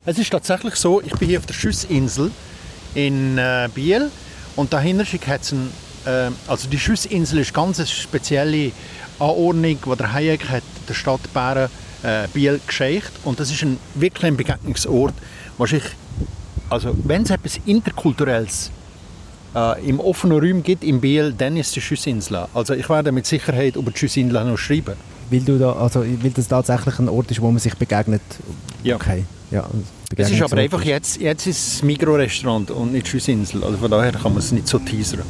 Es ist tatsächlich so, ich bin hier auf der Schüssinsel in Biel und dahinter hat es also die Schüssinsel ist ganz eine spezielle Anordnung, die der Hayek hat der Stadt Bären Biel geschenkt und das ist wirklich ein Begegnungsort, wahrscheinlich, also wenn es etwas Interkulturelles im offenen Raum gibt in Biel, dann ist die Schüssinsel. Also ich werde mit Sicherheit über die Schüssinsel noch schreiben. Weil das tatsächlich ein Ort ist, wo man sich begegnet? Ja. Okay. Ja, es ist aber einfach, jetzt ist es Migros-Restaurant und nicht Schüssinsel. Also von daher kann man es nicht so teasern.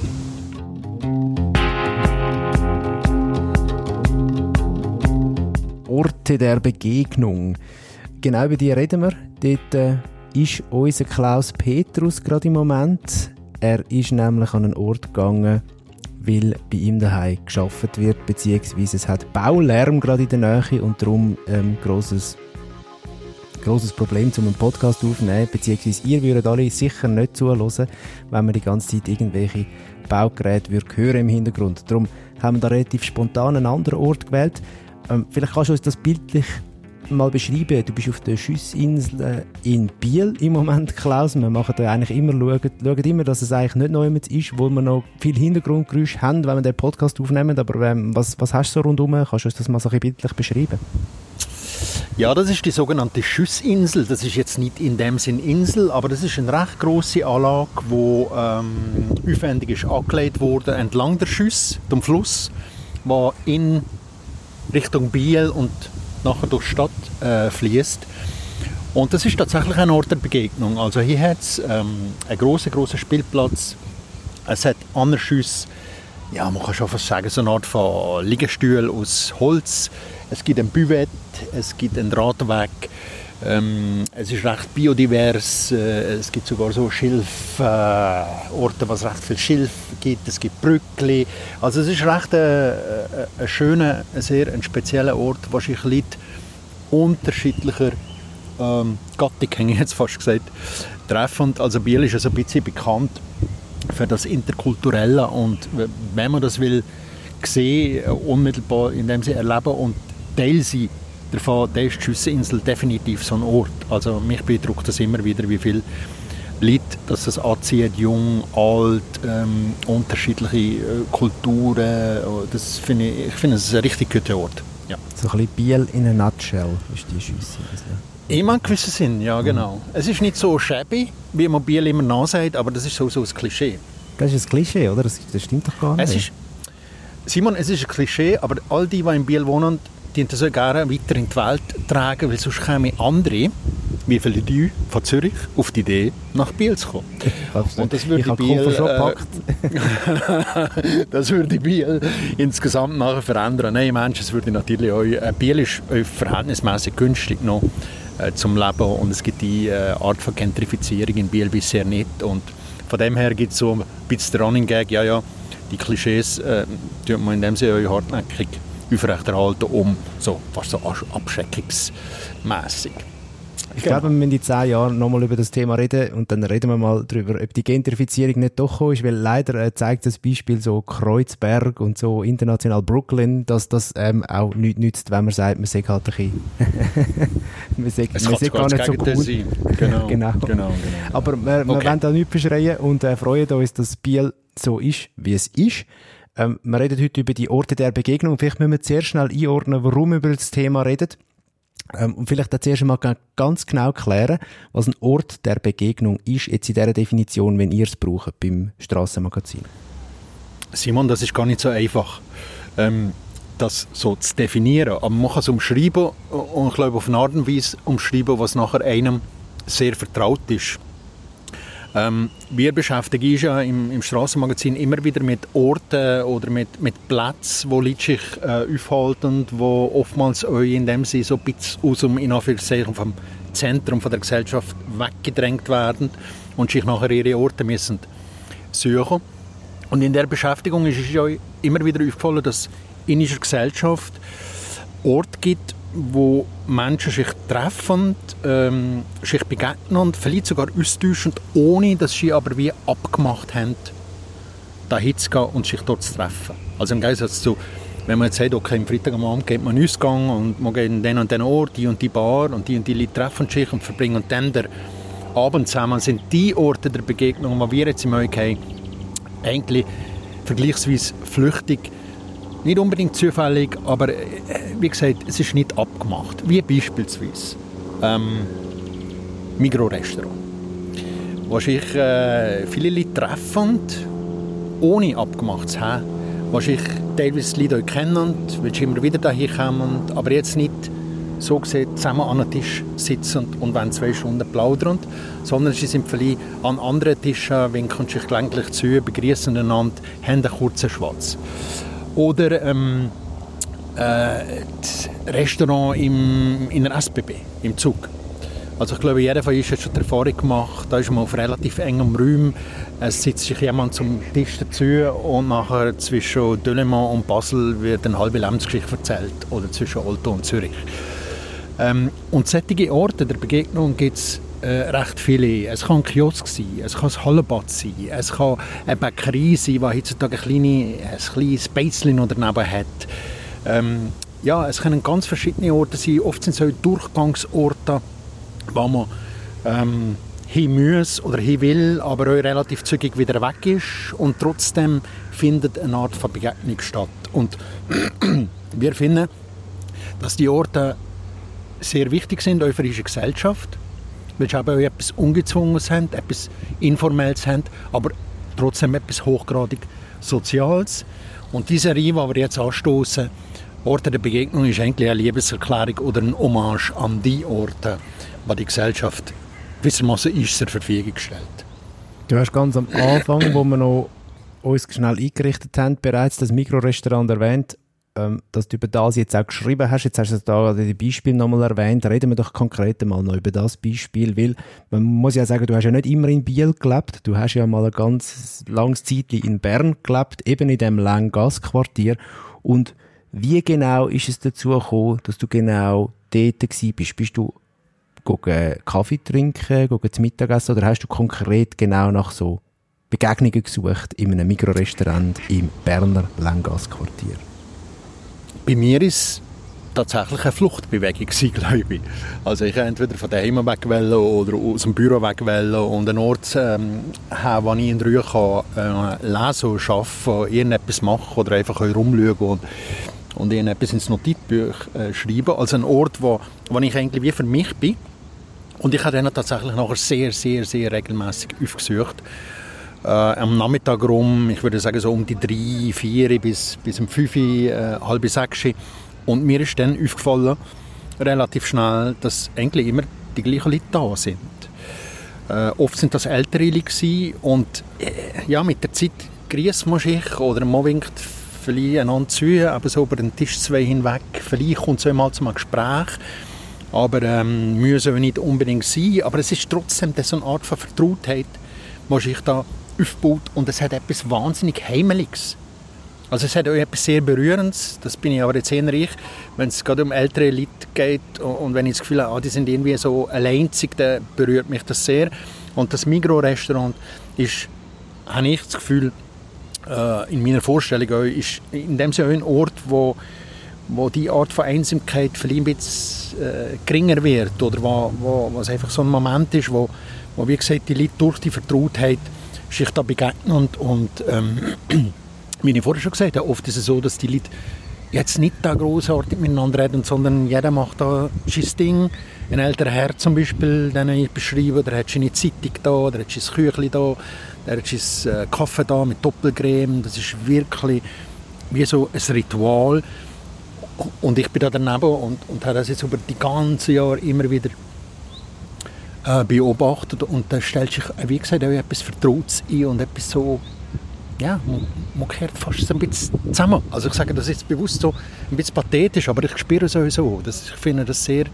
Orte der Begegnung. Genau über die reden wir. Dort ist unser Klaus Petrus gerade im Moment. Er ist nämlich an einen Ort gegangen, weil bei ihm daheim gearbeitet wird, beziehungsweise es hat Baulärm gerade in der Nähe und darum grosses Problem, um einen Podcast aufzunehmen, beziehungsweise ihr würdet alle sicher nicht zuhören, wenn man die ganze Zeit irgendwelche Baugeräte hören im Hintergrund. Darum haben wir da relativ spontan einen anderen Ort gewählt. Vielleicht kannst du uns das bildlich mal beschreiben. Du bist auf der Schüssinsel in Biel im Moment, Klaus. Wir machen da eigentlich schauen immer, dass es eigentlich nicht noch jemand ist, wo wir noch viel Hintergrundgeräusche haben, wenn wir den Podcast aufnehmen. Aber was hast du so rundherum? Kannst du uns das mal so ein bisschen bildlich beschreiben? Ja, das ist die sogenannte Schüssinsel. Das ist jetzt nicht in dem Sinn Insel, aber das ist eine recht grosse Anlage, die aufwendig ist angelegt wurde entlang der Schüss, dem Fluss, der in Richtung Biel und nachher durch die Stadt fließt. Und das ist tatsächlich ein Ort der Begegnung. Also hier hat es einen grossen Spielplatz. Es hat andere Schüsse, ja, man kann schon fast sagen, so eine Art von Liegestuhl aus Holz. Es gibt ein Buvette, es gibt einen Radweg. Es ist recht biodivers. Es gibt sogar so Schilforte, was recht viel Schilf gibt. Es gibt Brückli. Also es ist recht ein schöner, ein spezieller Ort, wahrscheinlich Leute unterschiedlicher Gattung, habe ich jetzt fast gesagt, treffen. Also Biel ist also ein bisschen bekannt für das Interkulturelle und wenn man das will sehen, unmittelbar in dem sie erleben und Teil sein davon, da ist die Schüssinsel definitiv so ein Ort. Also mich beeindruckt das immer wieder, wie viele Leute dass das anzieht, jung, alt, unterschiedliche Kulturen. Das ich finde es ein richtig guter Ort. Ja. So ein bisschen Biel in a nutshell ist die Schüssinsel. In einem gewissen Sinn, ja genau. Es ist nicht so shabby, wie man Biel immer nachsagt, aber das ist so ein Klischee. Das ist ein Klischee, oder? Das stimmt doch gar nicht. Simon, es ist ein Klischee, aber all die in Biel wohnen, die das so gerne weiter in die Welt tragen, weil sonst kämen andere, wie viele Leute von Zürich, auf die Idee, nach Biel zu kommen. Und das würde das würde Biel insgesamt nachher verändern. Nein, Mensch, es würde natürlich auch, Biel ist verhältnismäßig günstig noch zum Leben und es gibt die Art von Gentrifizierung in Biel bisher nicht und von dem her gibt es so ein bisschen der Running Gag, ja, die Klischees tun man in dem Sinne hartnäckig aufrechterhalten, so fast so abschreckungsmässig. Ich glaube, wir müssen in 10 Jahren nochmal über das Thema reden und dann reden wir mal darüber, ob die Gentrifizierung nicht doch gekommen ist, weil leider zeigt das Beispiel so Kreuzberg und so international Brooklyn, dass das auch nichts nützt, wenn man sagt, man sagt halt ein bisschen man sagt gar nicht so cool. Sein. Genau. Aber wir wollen da nichts verschreien und freuen uns, dass Biel so ist, wie es ist. Wir reden heute über die Orte der Begegnung. Vielleicht müssen wir zuerst schnell einordnen, warum wir über das Thema reden. Und vielleicht zuerst einmal ganz genau klären, was ein Ort der Begegnung ist, jetzt in dieser Definition, wenn ihr es braucht beim Strassenmagazin. Simon, das ist gar nicht so einfach, das so zu definieren. Aber man kann es umschreiben und ich glaube auf eine Art und Weise umschreiben, was nachher einem sehr vertraut ist. Wir beschäftigen uns ja im Strassenmagazin immer wieder mit Orten oder mit Plätzen, wo Leute sich aufhalten, wo oftmals euch in dem Sinne so ein bisschen aus dem, in Anführungszeichen, vom Zentrum von der Gesellschaft weggedrängt werden und sich nachher ihre Orte müssen suchen. Und in der Beschäftigung ist es euch immer wieder aufgefallen, dass es in unserer Gesellschaft Orte gibt, wo Menschen sich treffen, sich begegnen und vielleicht sogar austauschen, ohne dass sie aber wie abgemacht haben, dahin zu gehen und sich dort zu treffen. Also im Gegensatz zu wenn man jetzt sagt, okay, am Freitag am Abend geht man in Ausgang und man geht in den und den Ort, die und die Bar und die Leute treffen sich und verbringen dann den Abend zusammen, sind die Orte der Begegnung, die wir jetzt im Möik haben, eigentlich vergleichsweise flüchtig. Nicht unbedingt zufällig, aber wie gesagt, es ist nicht abgemacht. Wie beispielsweise Migros-Restaurant. Wahrscheinlich viele Leute treffen, ohne abgemacht zu haben. Wahrscheinlich teilweise Leute euch kennen, weil sie immer wieder dahin kommen, aber jetzt nicht so gesehen zusammen an einem Tisch sitzen und wollen 2 Stunden plaudern, sondern sie sind vielleicht an anderen Tischen, winken sich gelegentlich zu, begrüßen einander, haben einen kurzen Schwatz. Oder das Restaurant in der SBB, im Zug. Also ich glaube, jeder von uns hat schon die Erfahrung gemacht, da ist man auf relativ engem Raum, es sitzt sich jemand zum Tisch dazu und nachher zwischen Delémont und Basel wird eine halbe Lebensgeschichte erzählt oder zwischen Olto und Zürich. Und solche Orte der Begegnung gibt es recht viele. Es kann ein Kiosk sein, es kann ein Hallenbad sein, es kann eine Bäckerei sein, die heutzutage ein kleines Beitzchen daneben hat. Ja, es können ganz verschiedene Orte sein. Oft sind es auch Durchgangsorte, wo man hin muss oder hin will, aber auch relativ zügig wieder weg ist. Und trotzdem findet eine Art von Begegnung statt. Und wir finden, dass die Orte sehr wichtig sind, auch für unsere Gesellschaft, weil sie eben auch etwas Ungezwungenes haben, etwas Informelles haben, aber trotzdem etwas hochgradig Soziales. Und diese Reihe, die wir jetzt anstoßen, Orte der Begegnung, ist eigentlich eine Liebeserklärung oder ein Hommage an die Orte, die die Gesellschaft gewissermaßen uns zur Verfügung stellt. Du hast ganz am Anfang, wo wir noch uns schnell eingerichtet haben, bereits das Migros-Restaurant erwähnt, dass du über das jetzt auch geschrieben hast. Jetzt hast du da die Beispiele nochmal erwähnt. Reden wir doch konkret mal noch über das Beispiel, weil man muss ja sagen, du hast ja nicht immer in Biel gelebt. Du hast ja mal ein ganz langes Zeitchen in Bern gelebt, eben in dem Länggasse-Quartier. Und wie genau ist es dazu gekommen, dass du genau dort gewesen bist? Bist du Kaffee trinken, zum Mittagessen oder hast du konkret genau nach so Begegnungen gesucht in einem Migros-Restaurant im Berner Länggasse-Quartier? Bei mir war es tatsächlich eine Fluchtbewegung, glaube ich. Also ich entweder von daheim weg wollte oder aus dem Büro weg wollte und einen Ort haben, wo ich in Ruhe kann, lesen, arbeiten, irgendetwas machen oder einfach rumschauen und irgendetwas ins Notizbuch schreiben. Also ein Ort, wo ich eigentlich wie für mich bin. Und ich habe dann tatsächlich nachher sehr, sehr, sehr regelmässig aufgesucht. Am Nachmittag rum, ich würde sagen so um die 3, 4 bis um 5, halb 6. Und mir ist dann aufgefallen, relativ schnell, dass eigentlich immer die gleichen Leute da sind. Oft sind das ältere Leute und ja, mit der Zeit grüßt man sich oder man winkt vielleicht einander zu, aber so über den Tisch 2 hinweg. Vielleicht kommt es einmal zu einem Gespräch, aber muss auch nicht unbedingt sein. Aber es ist trotzdem so eine Art von Vertrautheit, die sich da aufbaut und es hat etwas wahnsinnig Heimeliges. Also es hat auch etwas sehr Berührendes, das bin ich aber jetzt eher ich, wenn es gerade um ältere Leute geht und wenn ich das Gefühl habe, die sind irgendwie so alleinzig, dann berührt mich das sehr. Und das Migros-Restaurant ist, habe ich das Gefühl, in meiner Vorstellung auch, ist in dem Sinne ein Ort, wo die Art von Einsamkeit vielleicht ein bisschen geringer wird oder wo es einfach so ein Moment ist, wo wie gesagt die Leute durch die Vertrautheit sich da begegnen und wie ich vorher schon gesagt habe, oft ist es so, dass die Leute jetzt nicht da grossartig miteinander reden, sondern jeder macht da sein Ding. Ein älterer Herr zum Beispiel, den ich beschreibe, der hat seine Zeitung da, der hat sein Küchli da, der hat sein Kaffee da mit Doppelcreme. Das ist wirklich wie so ein Ritual. Und ich bin da daneben und habe das jetzt über die ganzen Jahre immer wieder beobachtet. Und da stellt sich, wie gesagt, auch etwas Vertrautes ein und etwas so, ja, man gehört fast so ein bisschen zusammen. Also ich sage das jetzt bewusst so ein bisschen pathetisch, aber ich spüre es sowieso. Ich finde das sehr,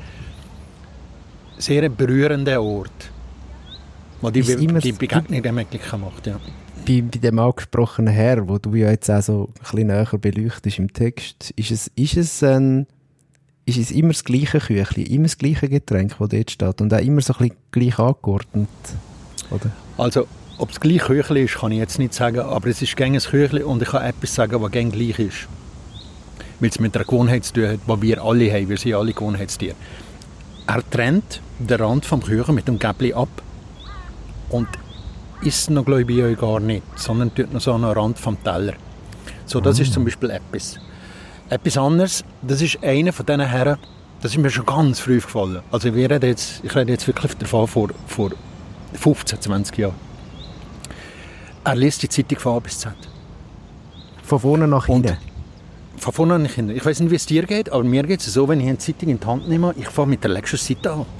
sehr ein berührender Ort, wo die Begegnung möglich macht. Ja. Bei dem angesprochenen Herr, wo du ja jetzt auch so ein bisschen näher beleuchtest im Text, ist es immer das gleiche Küchli, immer das gleiche Getränk, das dort steht und auch immer so ein bisschen gleich angeordnet, oder? Also, ob es gleich Küchli ist, kann ich jetzt nicht sagen, aber es ist gäng ein Küchli und ich kann etwas sagen, was gäng gleich ist. weil es mit einer Gewohnheit zu tun hat, die wir alle haben. Wir sind alle Gewohnheitstiere. Er trennt den Rand vom Kuchen mit dem Gäbli ab und isst noch, glaube ich, gar nicht, sondern tut noch so an den Rand vom Teller. So, das ist zum Beispiel etwas. Etwas anderes, das ist einer von diesen Herren, das ist mir schon ganz früh aufgefallen. Also ich rede jetzt wirklich davon vor 15, 20 Jahren. Er liest die Zeitung von A bis Z. Von vorne nach hinten? Von vorne nach hinten. Ich weiß nicht, wie es dir geht, aber mir geht es so, wenn ich eine Zeitung in die Hand nehme, ich fange mit der letzten Seite an.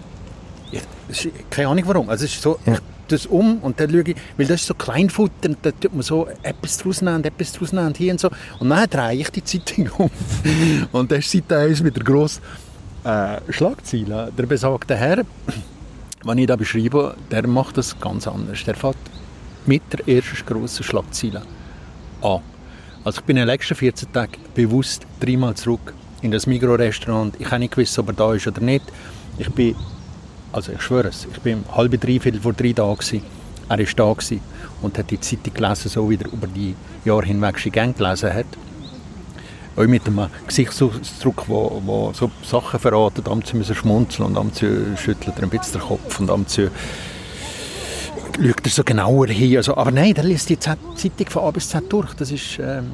Keine Ahnung warum. Also es ist so, ich das und dann schaue ich, weil das ist so Kleinfutter, da tut man so etwas draus nehmen und hier und so. Und dann drehe ich die Zeitung um. Und das ist Seite 1 mit der grossen Schlagzeile. Der besagte Herr, den ich da beschreibe, der macht das ganz anders. Der fährt mit der ersten grossen Schlagzeile an. Also ich bin in den letzten 14 Tagen bewusst 3-mal zurück in das Migros-Restaurant. Ich habe nicht gewusst, ob er da ist oder nicht. Ich schwöre es, ich bin 2:30 vor 3 da gewesen. Er war da gewesen und hat die Zeitung gelesen, so wie er über die Jahre hinweg schon gern gelesen hat. Auch mit einem Gesichtsausdruck, der so Sachen verratet, am zu müssen schmunzeln und am zu schüttelt er ein bisschen den Kopf und am zu schaut er so genauer hin. Also, aber nein, der liest die Zeitung von A bis Z durch. Das ist ein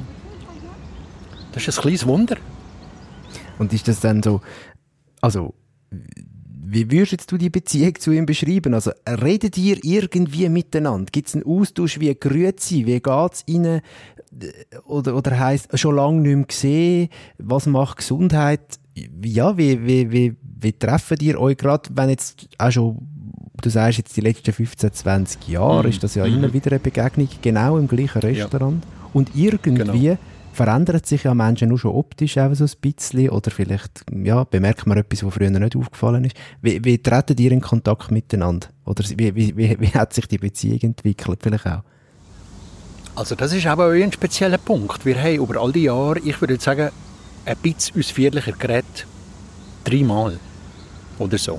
kleines Wunder. Und ist das dann so, also wie würdest du die Beziehung zu ihm beschreiben? Also, redet ihr irgendwie miteinander? Gibt es einen Austausch, wie grüezi, wie geht es ihnen? Oder heisst, schon lange nicht mehr gesehen? Was macht Gesundheit? Ja, wie treffen ihr euch gerade, wenn jetzt auch schon, du sagst jetzt die letzten 15, 20 Jahre, ist das ja immer wieder eine Begegnung, genau im gleichen Restaurant. Ja. Und irgendwie verändert sich ja Menschen nur schon optisch auch so ein bisschen oder vielleicht bemerkt man etwas, was früher nicht aufgefallen ist. Wie treten ihr in Kontakt miteinander? Oder wie hat sich die Beziehung entwickelt vielleicht auch? Also das ist aber auch ein spezieller Punkt. Wir haben über all die Jahre, ich würde sagen, ein bisschen ausführlicher geredet. 3-mal oder so.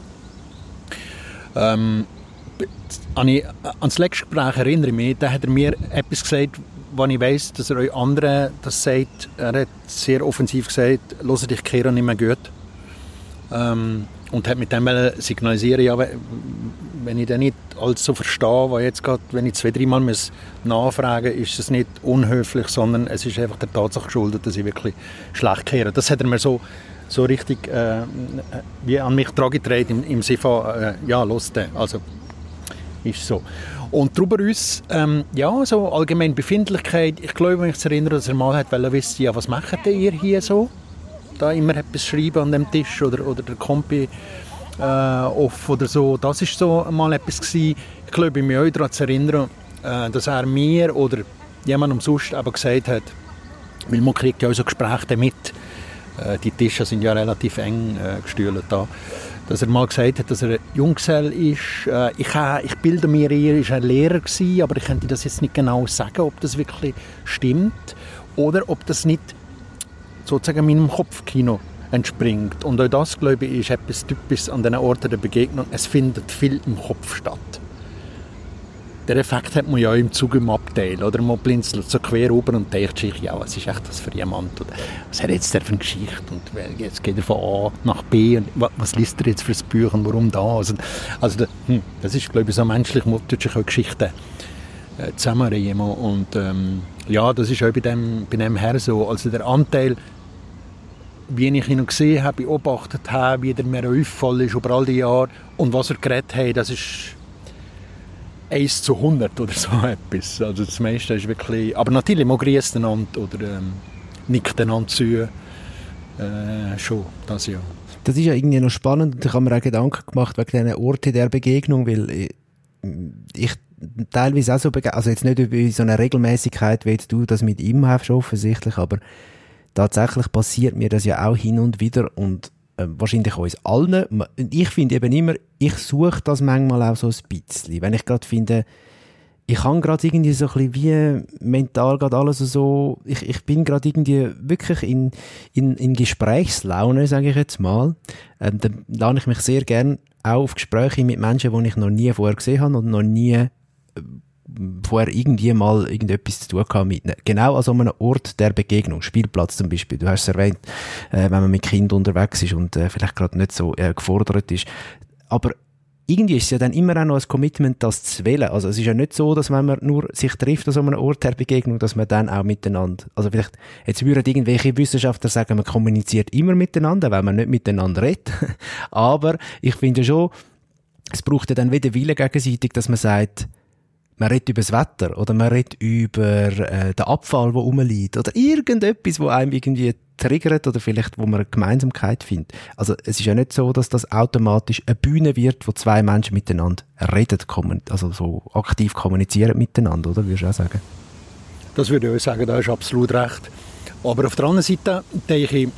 Ans letzte Gespräch erinnere ich mich, da hat er mir etwas gesagt, wenn ich weiss, dass er euch anderen das sagt. Er hat sehr offensiv gesagt, «Hört dich Kira nicht mehr gut.» und hat mit dem signalisieren, ja, wenn ich dann nicht alles so verstehe, was jetzt gerade, wenn ich 2-3 Mal nachfragen muss, ist es nicht unhöflich, sondern es ist einfach der Tatsache geschuldet, dass ich wirklich schlecht kehre. Das hat er mir so richtig wie an mich herangetragen im Sinne von, ja, los den. Also, ist so. Und darüber uns, so allgemeine Befindlichkeit. Ich glaube, wenn ich mich erinnere, dass er mal hat wissen, ja, was macht ihr hier so? Da immer etwas schreiben an dem Tisch oder der Kompi off oder so. Das war so mal etwas gewesen. Ich glaube, mich auch daran zu erinnern, dass er mir oder jemandem sonst aber gesagt hat, weil man kriegt ja auch so Gespräche mit. Die Tische sind ja relativ eng gestühlt da. Dass er mal gesagt hat, dass er Junggesell ist. Ich bilde mir, er war ein Lehrer gewesen, aber ich könnte das jetzt nicht genau sagen, ob das wirklich stimmt oder ob das nicht sozusagen meinem Kopfkino entspringt. Und auch das, glaube ich, ist etwas Typisches an diesen Orten der Begegnung. Es findet viel im Kopf statt. Der Effekt hat man ja im Zug im Abteil. Oder man blinzelt so quer oben und denkt sich, ja, was ist echt das für jemand? Oder was hat jetzt der für eine Geschichte? Und jetzt geht er von A nach B. Und was liest er jetzt für ein Buch und warum da? Also das ist, glaube ich, so menschlich, man tut sich auch Geschichten zusammenreihen. Und das ist auch bei dem Herr so. Also der Anteil, wie ich ihn noch gesehen habe, beobachtet habe, wie er mir aufgefallen ist über all die Jahre und was er geredet hat, das ist 1:100 oder so etwas. Also das meiste ist wirklich... Aber natürlich, man grüßt einander oder nickt einander zu. Schon, das ja. Das ist ja irgendwie noch spannend und ich habe mir auch Gedanken gemacht wegen diesen Orten der Begegnung, weil ich teilweise auch so also jetzt nicht über so eine Regelmäßigkeit, wie du das mit ihm hast, offensichtlich, aber tatsächlich passiert mir das ja auch hin und wieder und wahrscheinlich uns allen. Ich finde eben immer, ich suche das manchmal auch so ein bisschen. Wenn ich gerade finde, ich habe gerade irgendwie so ein bisschen wie mental gerade alles so, ich bin gerade irgendwie wirklich in Gesprächslaune, sage ich jetzt mal. Dann lade ich mich sehr gerne auch auf Gespräche mit Menschen, die ich noch nie vorher gesehen habe und noch nie vorher irgendwie mal irgendetwas zu tun gehabt mit, genau an so einem Ort der Begegnung, Spielplatz zum Beispiel, du hast es erwähnt, wenn man mit Kindern unterwegs ist und vielleicht gerade nicht so gefordert ist, aber irgendwie ist es ja dann immer auch noch ein Commitment, das zu wählen. Also es ist ja nicht so, dass wenn man nur sich trifft an so einem Ort der Begegnung, dass man dann auch miteinander, also vielleicht, jetzt würden irgendwelche Wissenschaftler sagen, man kommuniziert immer miteinander, weil man nicht miteinander redet. Aber ich finde schon, es braucht ja dann wieder Wille gegenseitig, dass man sagt, man redet über das Wetter oder man redet über den Abfall, der rumliegt oder irgendetwas, wo einem irgendwie triggert oder vielleicht, wo man eine Gemeinsamkeit findet. Also es ist ja nicht so, dass das automatisch eine Bühne wird, wo zwei Menschen miteinander reden, also so aktiv kommunizieren miteinander, oder? Würdest du auch sagen? Das würde ich auch sagen, da hast du absolut recht. Aber auf der anderen Seite denke ich,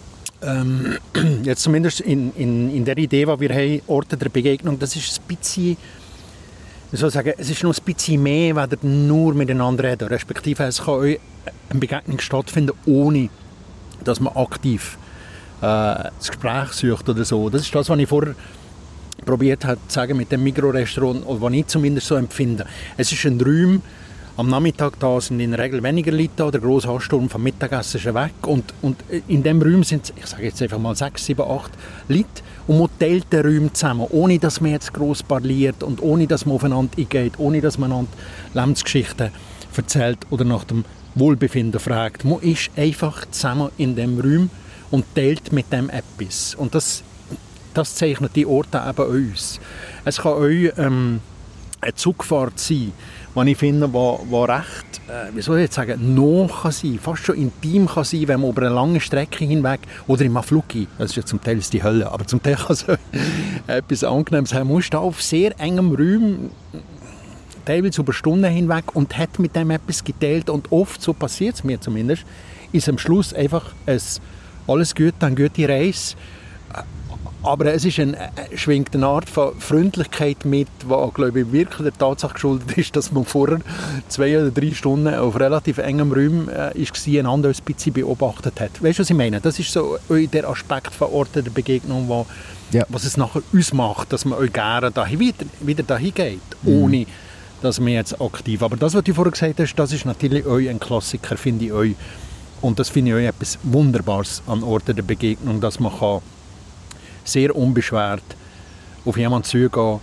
jetzt zumindest in der Idee, die wir haben, Orte der Begegnung, das ist ein bisschen, ich soll sagen, es ist noch ein bisschen mehr, wenn ihr nur miteinander reden. Respektive es kann euch eine Begegnung stattfinden, ohne dass man aktiv das Gespräch sucht oder so. Das ist das, was ich vorher probiert habe zu sagen mit dem Mikrorestaurant, oder was ich zumindest so empfinde. Es ist ein Raum, am Nachmittag da sind in der Regel weniger Leute da, der grosse Ansturm vom Mittagessen ist weg und in diesem Raum sind, ich sage jetzt einfach mal 6, 7, 8 Leute und man teilt den Raum zusammen, ohne dass man jetzt gross parliert und ohne dass man aufeinander eingeht, ohne dass man einander Lebensgeschichten erzählt oder nach dem Wohlbefinden fragt. Man ist einfach zusammen in dem Raum und teilt mit dem etwas. Und das zeichnet die Orte eben uns. Es kann euch eine Zugfahrt sein, die ich finde, die recht, wie soll ich jetzt sagen, nah kann sein, fast schon intim kann sein, wenn man über eine lange Strecke hinweg oder im Afluki, das ist ja zum Teil die Hölle, aber zum Teil kann es etwas Angenehmes haben. Man ist da auf sehr engem Raum, teilweise über Stunden hinweg und hat mit dem etwas geteilt und oft, so passiert es mir zumindest, ist am Schluss einfach alles gut, eine gute Reise. Aber es ist schwingt eine Art von Freundlichkeit mit, die, glaube ich, wirklich der Tatsache geschuldet ist, dass man vorher 2 oder 3 Stunden auf relativ engem Raum war, einander ein bisschen beobachtet hat. Weißt du, was ich meine? Das ist so der Aspekt von Orten der Begegnung, was es nachher uns macht, dass man euch gerne wieder dahin geht, ohne dass man jetzt aktiv... Aber das, was du vorher gesagt hast, das ist natürlich euch ein Klassiker, finde ich euch. Und das finde ich euch etwas Wunderbares an Orten der Begegnung, dass man sehr unbeschwert auf jemanden zugehen,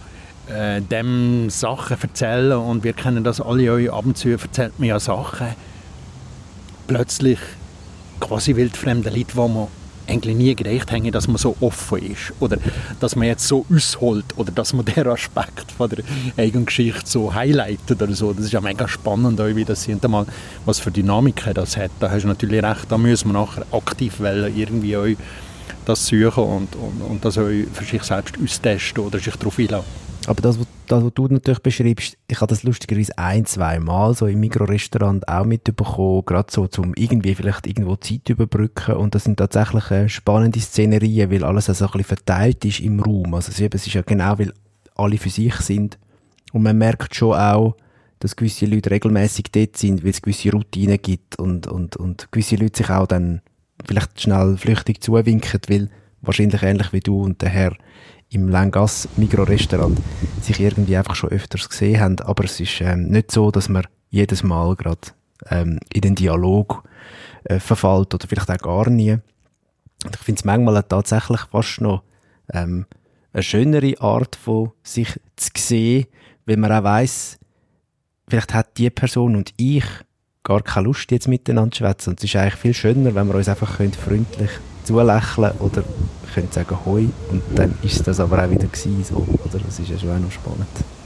dem Sachen erzählen und wir kennen das alle, euch ab und zu erzählt man ja Sachen plötzlich quasi wildfremde Leute, wo man eigentlich nie gedacht hätte, dass man so offen ist oder dass man jetzt so ausholt oder dass man den Aspekt von der eigenen Geschichte so highlightet oder so. Das ist ja mega spannend, wie das mal, was für Dynamiken das hat. Da hast du natürlich recht, da müssen wir nachher aktiv wählen, irgendwie euch das suchen und das euch für sich selbst austesten oder sich darauf einlassen. Aber das, was du natürlich beschreibst, ich habe das lustigerweise 1-2 Mal so im Mikrorestaurant auch mitbekommen, gerade so zum irgendwie vielleicht irgendwo Zeit überbrücken und das sind tatsächlich spannende Szenerien, weil alles so ein bisschen verteilt ist im Raum. Also es ist ja genau, weil alle für sich sind und man merkt schon auch, dass gewisse Leute regelmäßig dort sind, weil es gewisse Routinen gibt und gewisse Leute sich auch dann vielleicht schnell flüchtig zuwinken, weil wahrscheinlich ähnlich wie du und der Herr im Langasse Mikrorestaurant sich irgendwie einfach schon öfters gesehen haben, aber es ist nicht so, dass man jedes Mal gerade in den Dialog verfällt oder vielleicht auch gar nie. Und ich finde es manchmal tatsächlich fast noch eine schönere Art von sich zu sehen, weil man auch weiss, vielleicht hat die Person und ich gar keine Lust, jetzt miteinander zu schwätzen. Und es ist eigentlich viel schöner, wenn wir uns einfach freundlich zulächeln oder können sagen «Hoi» und dann ist das aber auch wieder gewesen, so. Oder das ist ja schon auch noch spannend.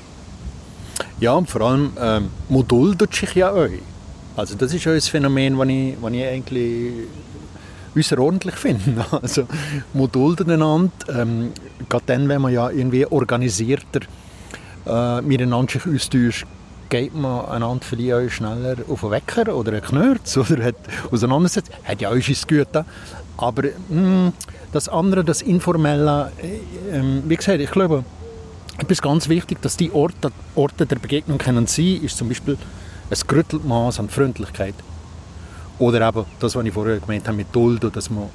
Ja, und vor allem man duldet sich ja euch. Also das ist ja ein Phänomen, das ich eigentlich außerordentlich finde. Also man duldet einander, gerade dann, wenn man ja irgendwie organisierter miteinander sich austauscht, geht man einander vielleicht schneller auf den Wecker oder einen Knörz oder hat auseinandersetzt. Hat ja auch sein Gute. Aber das andere, das Informelle, wie gesagt, ich glaube, etwas ganz wichtig, dass die Orte der Begegnung können sein, ist zum Beispiel ein gerüttelt Maß an Freundlichkeit. Oder eben das, was ich vorher gemeint habe, mit Duld, dass man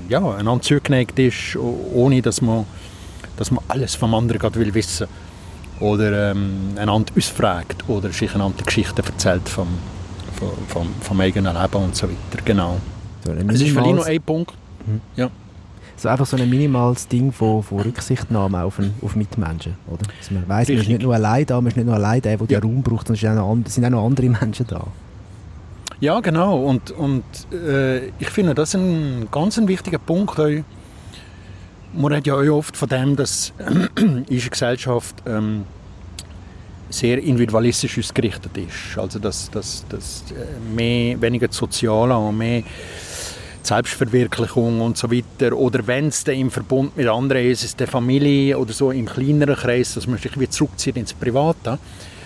einander zugeneigt ist, ohne dass man alles vom anderen gerade will wissen. oder einander ausfragt oder sich einander Geschichten erzählt vom eigenen Leben und so weiter. Genau. So es ist vielleicht noch ein Punkt. Ja. So einfach so ein minimales Ding von Rücksichtnahme auf Mitmenschen, oder? Dass man weiss, man ist nicht nur allein da, man ist nicht nur allein der den Raum braucht, sondern es sind auch noch andere Menschen da. Ja, genau. Und ich finde, das ist ein ganz wichtiger Punkt. Man redet ja auch oft von dem, dass unsere Gesellschaft sehr individualistisch ausgerichtet ist. Also dass weniger Soziale und mehr Selbstverwirklichung und so weiter. Oder wenn es dann im Verbund mit anderen ist, ist der Familie oder so im kleineren Kreis, dass man sich wieder zurückzieht ins Private.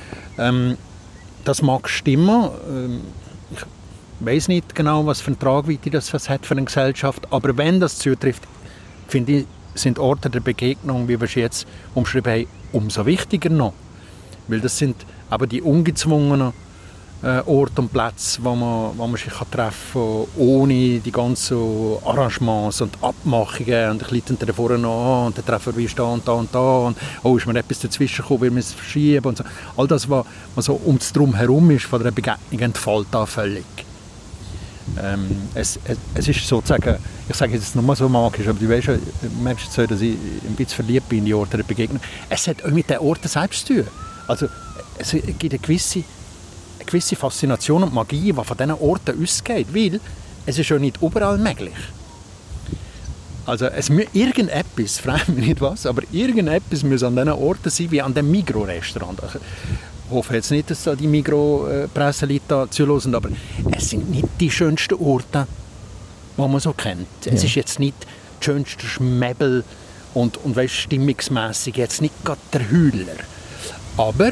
Das mag stimmen. Ich weiß nicht genau, was für eine Tragweite das hat für eine Gesellschaft. Aber wenn das zutrifft, finde ich, sind Orte der Begegnung, wie wir es jetzt umschrieben haben, umso wichtiger noch. Weil das sind aber die ungezwungenen Orte und Plätze, wo man sich treffen kann, ohne die ganzen Arrangements und Abmachungen. Und ich leite dann vorne an und dann treffen wir da und da und da. Und ist mir etwas dazwischen gekommen, weil wir es verschieben. Und so. All das, was so um das Drumherum ist, von der Begegnung entfällt da völlig. Es ist sozusagen, ich sage jetzt nochmal so magisch, aber du weißt, merkst jetzt so, dass ich ein bisschen verliebt bin in die Orte der Begegnung. Es hat auch mit den Orten selbst zu tun. Also, es gibt eine gewisse Faszination und Magie, die von diesen Orten ausgeht, weil es ist ja nicht überall möglich. Also es muss irgendetwas, frage mich nicht was, aber irgendetwas muss an diesen Orten sein, wie an dem Migros-Restaurant. Ich hoffe jetzt nicht, dass da die Migros-Presseleute zuhören, aber es sind nicht die schönsten Orte, die man so kennt. Ja. Es ist jetzt nicht das schönste Schmäbel und weißt, stimmungsmässig jetzt nicht gerade der Hühler. Aber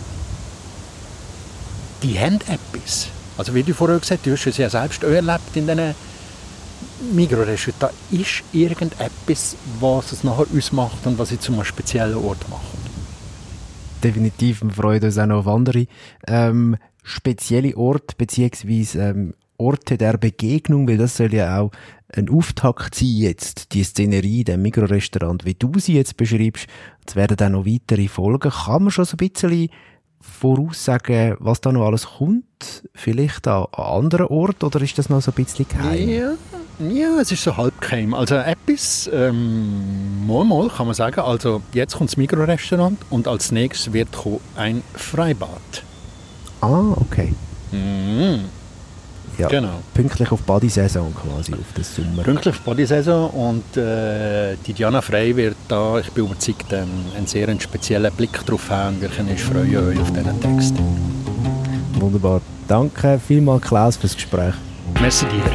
die haben etwas. Also wie du vorher gesagt hast, du hast es ja selbst erlebt in diesen Migros-Restaurants. Da ist irgendetwas, was es nachher ausmacht und was sie zu einem speziellen Ort macht. Definitiv, wir freuen uns auch noch auf andere spezielle Orte bzw. Orte der Begegnung, weil das soll ja auch ein Auftakt sein jetzt, die Szenerie, der Migros-Restaurant, wie du sie jetzt beschreibst. Es werden dann noch weitere Folgen. Kann man schon so ein bisschen voraussagen, was da noch alles kommt? Vielleicht an anderen Orten, oder ist das noch so ein bisschen geheim? Ja, es ist so halb geheim. Also etwas, mal kann man sagen, also jetzt kommt das Migros-Restaurant und als nächstes wird ein Freibad. Ah, okay. Ja, genau. Pünktlich auf Badesaison quasi, auf den Sommer. Pünktlich auf Badesaison und die Diana Frey wird da, ich bin überzeugt, einen sehr speziellen Blick darauf haben. Wir können uns freuen auf diesen Text. Wunderbar. Danke vielmals, Klaus, fürs Gespräch. Merci dir.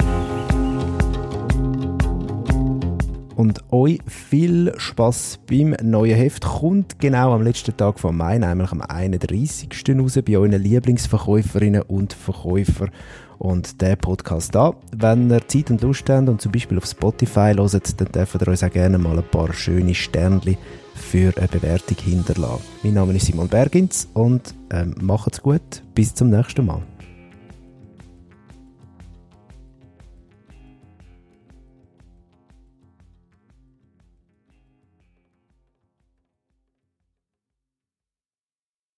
Und euch viel Spass beim neuen Heft. Kommt genau am letzten Tag von Mai, nämlich am 31. raus, bei euren Lieblingsverkäuferinnen und Verkäufern. Und der Podcast da, wenn ihr Zeit und Lust habt und zum Beispiel auf Spotify hört, dann dürft ihr euch auch gerne mal ein paar schöne Sternchen für eine Bewertung hinterlassen. Mein Name ist Simon Bergins und macht's gut. Bis zum nächsten Mal.